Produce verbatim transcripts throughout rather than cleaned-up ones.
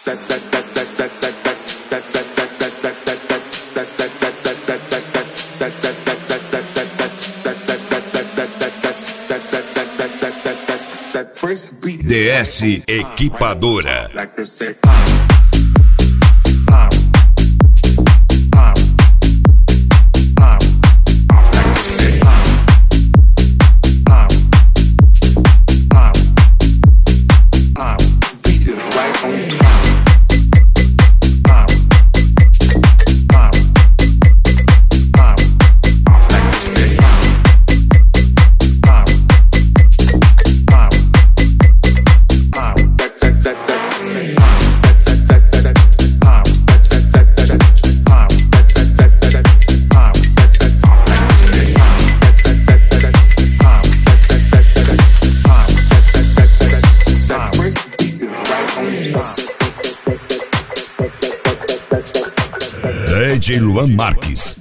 D S Equipadora. D J Luan Marques.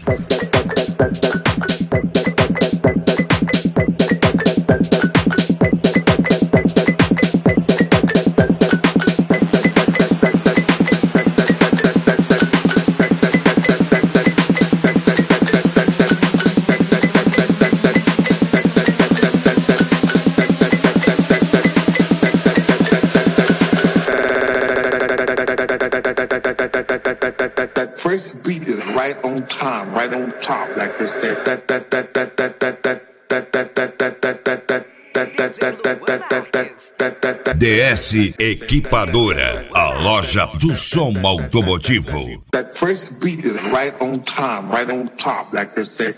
First beat is right on time, right on top, like they said. That that that that that that that that that that that that that that that that that. D S Equipadora, a loja do som automotivo. That first beat is right on time, right on top, like they said.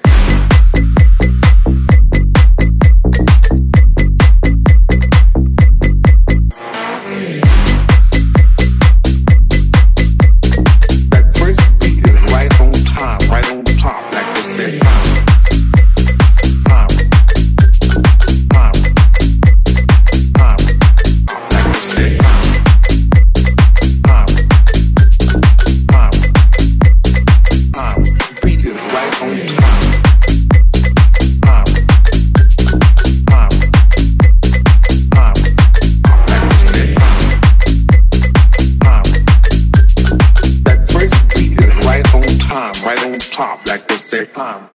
Right on top, like they say, um.